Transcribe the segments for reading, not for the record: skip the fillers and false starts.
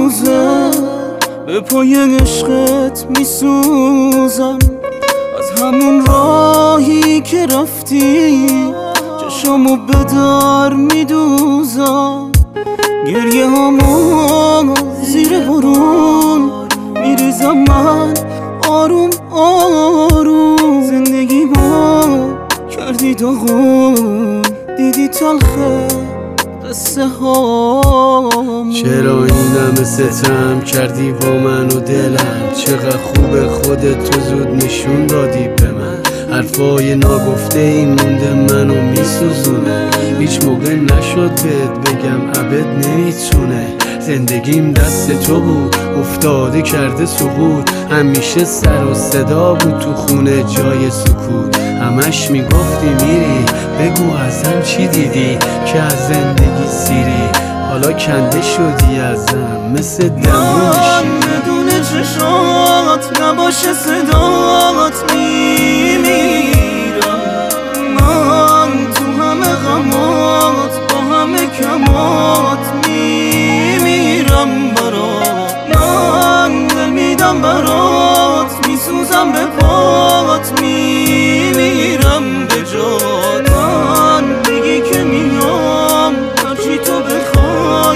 روزه به پای عشقت میسوزم، از همون راهی که رفتی چشامو به در میدوزم. گریه هامو زیر بارون میریزم من آروم آروم. زندگی ما کردی داغون، دیدی تلخه قصه هامون. چرا این همه ستم کردی با من و دلم؟ چقدر خوب خودت تو زود نشون دادی به من. حرفای ناگفته این مونده منو میسوزونه، هیچ موقع نشد بهت بگم ابد نمیتونه. زندگیم دست تو بود افتاده کرده سقوط، همیشه سر و صدا بود تو خونه جای سکوت. همش میگفتی میری بگو ازم چی دیدی که از زندگی سیری، حالا کنده شدی ازم مثل دمون شیری. بدون چشات نباشه صدات میمیرم من، تو همه غمات با همه کمات میمیرم برات. من دل میدم برات، میسوزم به پات، میمیرم به جات. من بگی که میام هرچی تو بخوای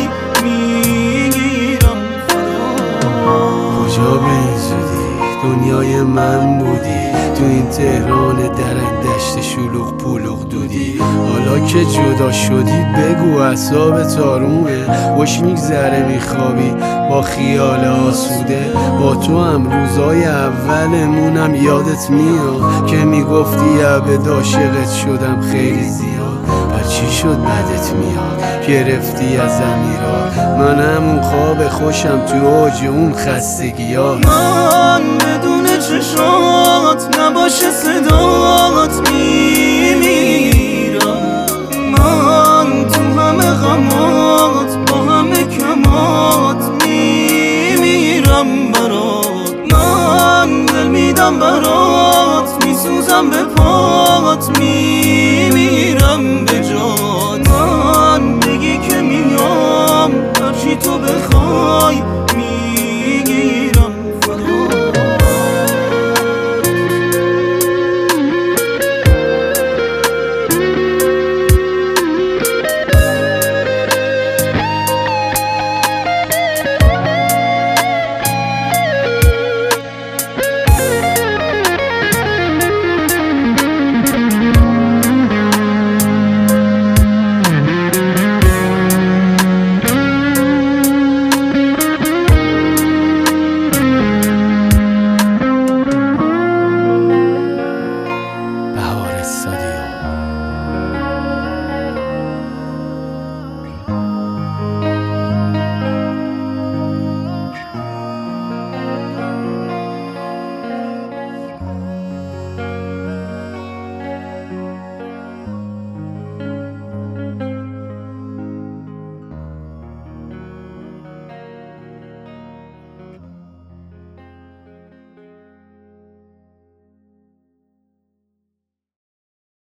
میگیرم فدا. کجا به این زودی دنیای من بودی، تو این تهران درن دشت شلوغ پولوغ دودی. حالا که جدا شدی بگو اعصابت آرومه، خوش میگذره میخوابی با خیال آسوده. با تو هم روزای اولمونم یادت میاد که میگفتی ابد عاشقت شدم خیلی زیاد. بر چی شد بدت میاد گرفتی از امیرات؟ من همون خواب خوشم تو اوج اون خستگی ها. من بدون چشات نباشه صدات میمیرم من، تو همه غمات با همه کمات میمیرم برات. من دل میدم برات، میسوزم به پات، میمیرم به جات. من بگی که میام هرچی تو بخوای میگیرم فدا. بهار استادیوم.